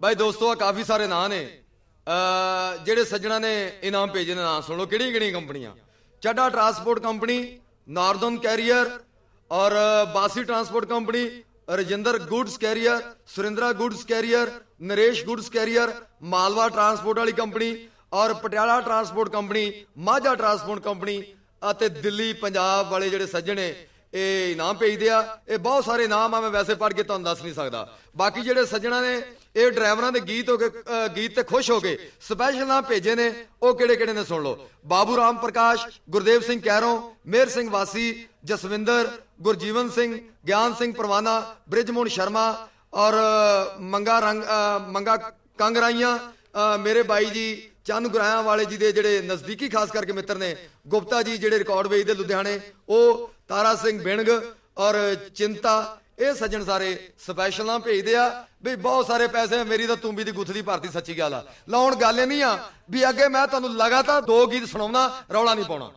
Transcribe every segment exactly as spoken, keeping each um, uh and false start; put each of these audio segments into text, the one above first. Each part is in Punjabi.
भाई दोस्तों आ काफ़ी सारे ਨਾਂ ने ਜਿਹੜੇ ਸੱਜਣਾ ਨੇ ਇਨਾਮ ਭੇਜੇ ਨੇ। ਨਾਂ ਸੁਣ ਲਓ ਕਿਹੜੀਆਂ ਕਿਹੜੀਆਂ ਕੰਪਨੀਆਂ। Chadda transport company, northern carrier और Basi transport company, Rajinder goods carrier, Surindra goods carrier, Naresh goods carrier, Malwa transport वाली कंपनी और Patiala transport company, Majha transport company ਅਤੇ ਦਿੱਲੀ ਪੰਜਾਬ ਵਾਲੇ ਜਿਹੜੇ ਸੱਜਣੇ ਇਹ ਇਨਾਮ ਭੇਜਦੇ ਆ। ਇਹ ਬਹੁਤ ਸਾਰੇ ਇਨਾਮ ਆ, ਮੈਂ ਵੈਸੇ ਪੜ੍ਹ ਕੇ ਤੁਹਾਨੂੰ ਦੱਸ ਨਹੀਂ ਸਕਦਾ। ਬਾਕੀ ਜਿਹੜੇ ਸੱਜਣਾ ਨੇ ਇਹ ਡਰਾਈਵਰਾਂ ਦੇ ਗੀਤ ਹੋ ਕੇ ਗੀਤ ਤੇ ਖੁਸ਼ ਹੋ ਕੇ ਸਪੈਸ਼ਲ ਨਾਮ ਭੇਜੇ ਨੇ, ਉਹ ਕਿਹੜੇ ਕਿਹੜੇ ਨੇ ਸੁਣ ਲਓ। ਬਾਬੂ ਰਾਮ ਪ੍ਰਕਾਸ਼, ਗੁਰਦੇਵ ਸਿੰਘ ਕੈਰੋਂ, ਮੇਹਰ ਸਿੰਘ ਵਾਸੀ, ਜਸਵਿੰਦਰ, ਗੁਰਜੀਵਨ ਸਿੰਘ, ਗਿਆਨ ਸਿੰਘ ਪਰਵਾਨਾ, ਬ੍ਰਿਜਮੋਹਨ ਸ਼ਰਮਾ ਔਰ ਮੰਗਾ ਰੰਗ ਮੰਗਾ ਕੰਗਰਾਈਆਂ ਮੇਰੇ ਬਾਈ ਜੀ ਚੰਨ ਗੁਰਾਇਆਂ ਵਾਲੇ ਜੀ ਦੇ ਜਿਹੜੇ ਨਜ਼ਦੀਕੀ ਖਾਸ ਕਰਕੇ ਮਿੱਤਰ ਨੇ। ਗੁਪਤਾ ਜੀ ਜਿਹੜੇ ਰਿਕਾਰਡ ਵੇਚਦੇ ਲੁਧਿਆਣੇ, ਉਹ ਤਾਰਾ ਸਿੰਘ ਬਿਣਗ ਔਰ ਚਿੰਤਾ, ਇਹ ਸੱਜਣ ਸਾਰੇ ਸਪੈਸ਼ਲ ਨਾਮ ਭੇਜਦੇ ਆ ਵੀ ਬਹੁਤ ਸਾਰੇ ਪੈਸੇ ਮੇਰੀ ਤਾਂ ਤੂੰਬੀ ਦੀ ਗੁੱਥ ਦੀ ਭਰਤੀ। ਸੱਚੀ ਗੱਲ ਆ। ਲਾਉਣ ਗੱਲ ਇਹ ਨਹੀਂ ਆ ਵੀ ਅੱਗੇ ਮੈਂ ਤੁਹਾਨੂੰ ਲਗਾਤਾਰ ਦੋ ਗੀਤ ਸੁਣਾਉਣਾ, ਰੌਲਾ ਨਹੀਂ ਪਾਉਣਾ।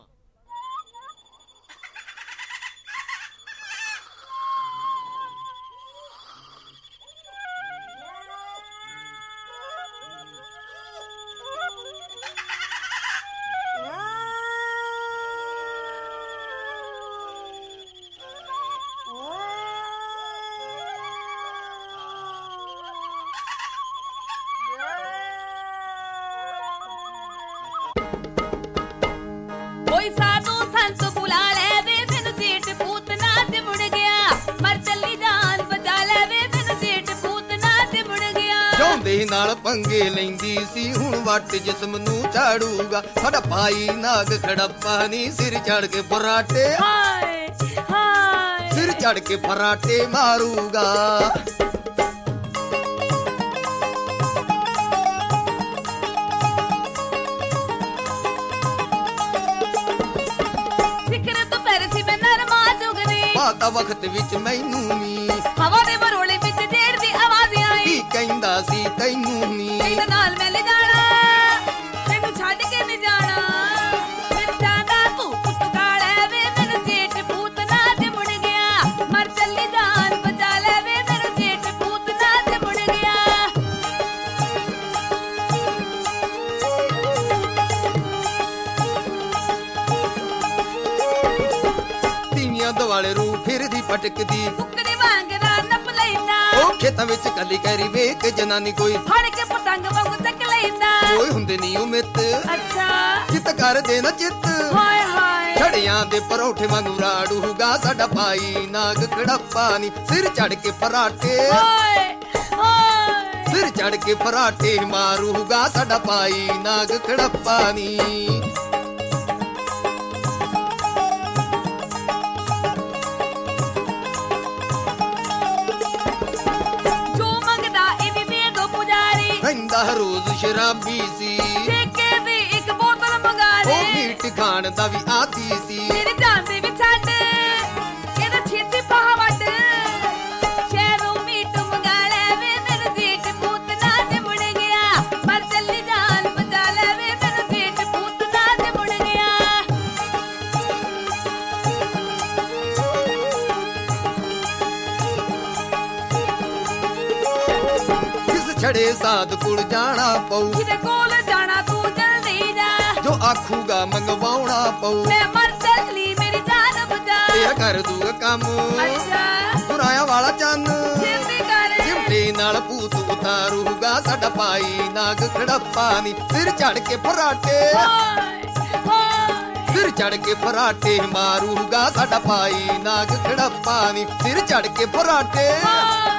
ਨਾਲ ਪੰਗੇ ਲੈਂਦੀ ਸੀ ਹੁਣ ਵੱਟ ਜਿਸਮ ਨੂੰ ਝਾੜੂਗਾ ਸਾਡਾ ਭਾਈ ਨਾਗ ਖੜੱਪਾ ਨੀ ਸਿਰ ਚੜ ਕੇ ਫਰਾਟੇ ਹਾਏ ਹਾਏ ਸਿਰ ਚੜ ਕੇ ਫਰਾਟੇ ਮਾਰੂਗਾ। ਸਿਖਰ ਤੋਂ ਪੈਰ ਸੀ ਮੈਂ ਨਰਮਾ ਚੁਗਦੀ ਪਾਤਾ ਵਕਤ ਵਿੱਚ ਮੈਨੂੰ ਨੀ ਹਵਾ ਦੇ ਬਰੋਲੇ ਵਿੱਚ ਜੇੜ ਦੀ ਆਵਾਜ਼ ਆਈ ਕੀ ਕਹਿੰਦਾ ਸੀ ਤੈਨੂੰ ਨੀ ਤੇਰੇ ਨਾਲ ਮੈਂ ਲੈ ਜਾਣਾ ਤੈਨੂੰ ਛੱਡ ਕੇ ਨਹੀਂ ਜਾਣਾ ਫਿਰ ਜਾਂਦਾ ਤੂੰ ਪੁੱਤਕਾਲੇ ਵੇ ਮੈਨੂੰ ਜੇਠ ਭੂਤ ਨਾ ਤੇ ਮੁੜ ਗਿਆ ਮਰ ਚੱਲੀ ਜਾਨ ਬਚਾ ਲੈ ਵੇ ਮੈਨੂੰ ਜੇਠ ਭੂਤ ਨਾ ਤੇ ਮੁੜ ਗਿਆ। ਤੀਵੀਆਂ ਦੁਆਲੇ ਰੂ ਫਿਰਦੀ ਪਟਕਦੀ ਕੁੱਕੜੀ ਵਾਂਗ ਦਾ ਨੱਪ ਲੈਂਦਾ ਉਹ ਖੇਤਾਂ ਵਿੱਚ ਕੱਲੀ ਕਰੀ ਵੇਖ ਜਨਾਨੀ ਕੋਈ ਫੜ ਕੇ ਪਤੰਗ ਵਾਂਗ ਚੱਕ ਲੈਂਦਾ ਕੋਈ ਹੁੰਦੇ ਨਹੀਂ ਉਹ ਮਿੱਤ ਅੱਛਾ ਚਿੱਤ ਕਰਦੇ ਨਾ ਚਿੱਤ ਹਾਏ ਹਾਏ ਛੜਿਆਂ ਦੇ ਪਰੌਠੇ ਵਾਂਗੂ ਰਾੜੂਗਾ ਸਾਡਾ ਭਾਈ ਨਾਗ ਖੜੱਪਾ ਨੀ ਸਿਰ ਚੜ ਕੇ ਫਰਾਟੇ ਹਾਏ ਹਾਏ ਸਿਰ ਚੜ ਕੇ ਫਰਾਟੇ ਮਾਰੂਗਾ ਸਾਡਾ ਭਾਈ ਨਾਗ ਖੜੱਪਾ ਨੀ। ਰਹਿੰਦਾ ਰੋਜ਼ ਸ਼ਰਾਬੀ ਸੀ ਠੇਕੇ ਦੀ ਇੱਕ ਬੋਤਲ ਮੰਗਾ ਦੇ ਉਹ ਮੀਟ ਖਾਣ ਦਾ ਵੀ ਆਦੀ ਸੀ ਮੇਰੇ ਜਾਂਦੇ ਵੀ ਛੱਡ ਇਹਦਾ ਛੇਤੀ ਪਾਹ ਵੱਟ ਸ਼ਹਿਰੋਂ ਮੀਟ ਮੰਗਾ ਲੈ ਵੇ ਮੈਨੂੰ ਜੇਠ ਭੂਤ ਨਾ ਤੇ ਮੁੜ ਗਿਆ ਮਰ ਚੱਲੀ ਜਾਨ ਬਚਾ ਲੈ ਵੇ ਮੈਨੂੰ ਜੇਠ ਭੂਤ ਨਾ ਤੇ ਮੁੜ ਗਿਆ। ਕਿਸ ਛੜੇ ਸਾਧ ਕੋਲ ਜਾਣਾ ਪਊ ਜਿਹਦੇ ਕੋਲ ਜਾਣਾ ਤੂੰ ਜਲਦੀ ਜਾ ਜੋ ਆਖੂਗਾ ਮੰਗਵਾਉਣਾ ਪਊ ਮੈਂ ਮਰ ਚੱਲੀ ਮੇਰੀ ਜਾਨ ਬਚਾ ਤੇਰਾ ਕਰ ਦੂਗਾ ਕੰਮ ਅੱਛਾ ਦੁਰਾਇਆ ਵਾਲਾ ਚੰਨ ਛੇਤੀ ਕਰ ਚਿਮਟੇ ਨਾਲ ਭੂਤ ਉਤਾਰੂਗਾ ਸਾਡਾ ਭਾਈ ਨਾਗ ਖੜੱਪਾ ਨੀ ਸਿਰ ਚੜ ਕੇ ਫਰਾਟੇ ਹਾਏ ਹਾਏ ਸਿਰ ਚੜ ਕੇ ਫਰਾਟੇ ਮਾਰੂਗਾ ਸਾਡਾ ਭਾਈ ਨਾਗ ਖੜੱਪਾ ਨੀ ਸਿਰ ਚੜ ਕੇ ਫਰਾਟੇ ਹਾਏ